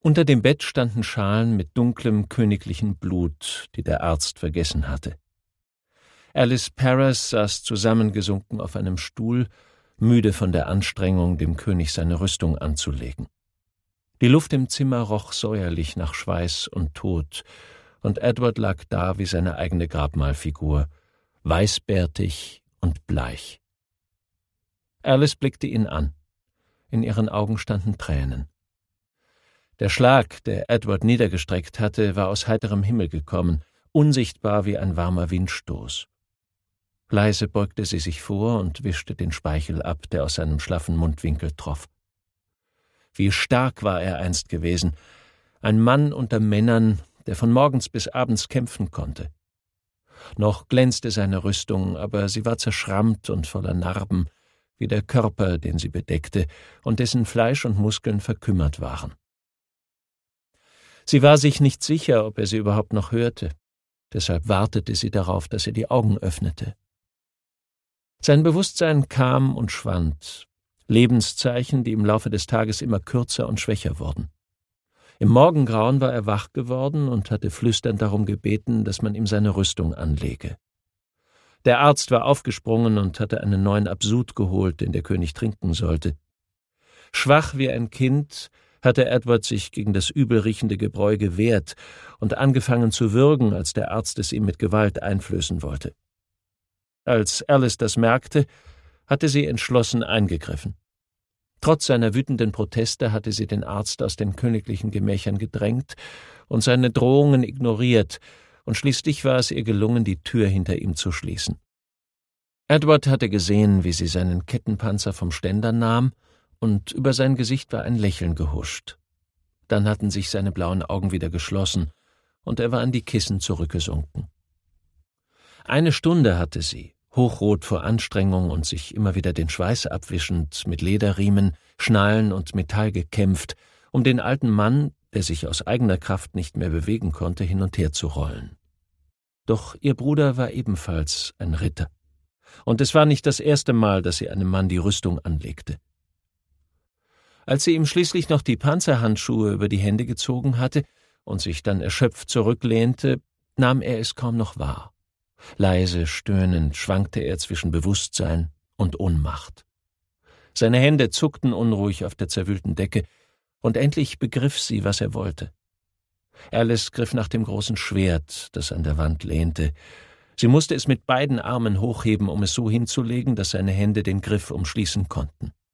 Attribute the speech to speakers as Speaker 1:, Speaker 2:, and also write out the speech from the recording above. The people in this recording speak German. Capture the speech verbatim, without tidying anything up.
Speaker 1: Unter dem Bett standen Schalen mit dunklem königlichem Blut, die der Arzt vergessen hatte. Alice Parris saß zusammengesunken auf einem Stuhl, müde von der Anstrengung, dem König seine Rüstung anzulegen. Die Luft im Zimmer roch säuerlich nach Schweiß und Tod, und Edward lag da wie seine eigene Grabmalfigur, weißbärtig und bleich. Alice blickte ihn an. In ihren Augen standen Tränen. Der Schlag, der Edward niedergestreckt hatte, war aus heiterem Himmel gekommen, unsichtbar wie ein warmer Windstoß. Leise beugte sie sich vor und wischte den Speichel ab, der aus seinem schlaffen Mundwinkel troff. Wie stark war er einst gewesen, ein Mann unter Männern, der von morgens bis abends kämpfen konnte. Noch glänzte seine Rüstung, aber sie war zerschrammt und voller Narben, wie der Körper, den sie bedeckte und dessen Fleisch und Muskeln verkümmert waren. Sie war sich nicht sicher, ob er sie überhaupt noch hörte. Deshalb wartete sie darauf, dass er die Augen öffnete. Sein Bewusstsein kam und schwand, Lebenszeichen, die im Laufe des Tages immer kürzer und schwächer wurden. Im Morgengrauen war er wach geworden und hatte flüsternd darum gebeten, dass man ihm seine Rüstung anlege. Der Arzt war aufgesprungen und hatte einen neuen Absud geholt, den der König trinken sollte. Schwach wie ein Kind hatte Edward sich gegen das übelriechende Gebräu gewehrt und angefangen zu würgen, als der Arzt es ihm mit Gewalt einflößen wollte. Als Alice das merkte, hatte sie entschlossen eingegriffen. Trotz seiner wütenden Proteste hatte sie den Arzt aus den königlichen Gemächern gedrängt und seine Drohungen ignoriert, und schließlich war es ihr gelungen, die Tür hinter ihm zu schließen. Edward hatte gesehen, wie sie seinen Kettenpanzer vom Ständer nahm, und über sein Gesicht war ein Lächeln gehuscht. Dann hatten sich seine blauen Augen wieder geschlossen, und er war an die Kissen zurückgesunken. Eine Stunde hatte sie, hochrot vor Anstrengung und sich immer wieder den Schweiß abwischend, mit Lederriemen, Schnallen und Metall gekämpft, um den alten Mann, der sich aus eigener Kraft nicht mehr bewegen konnte, hin und her zu rollen. Doch ihr Bruder war ebenfalls ein Ritter, und es war nicht das erste Mal, dass sie einem Mann die Rüstung anlegte. Als sie ihm schließlich noch die Panzerhandschuhe über die Hände gezogen hatte und sich dann erschöpft zurücklehnte, nahm er es kaum noch wahr. Leise stöhnend schwankte er zwischen Bewusstsein und Ohnmacht. Seine Hände zuckten unruhig auf der zerwühlten Decke, und endlich begriff sie, was er wollte. Alice griff nach dem großen Schwert, das an der Wand lehnte. Sie musste es mit beiden Armen hochheben, um es so hinzulegen, dass seine Hände den Griff umschließen konnten.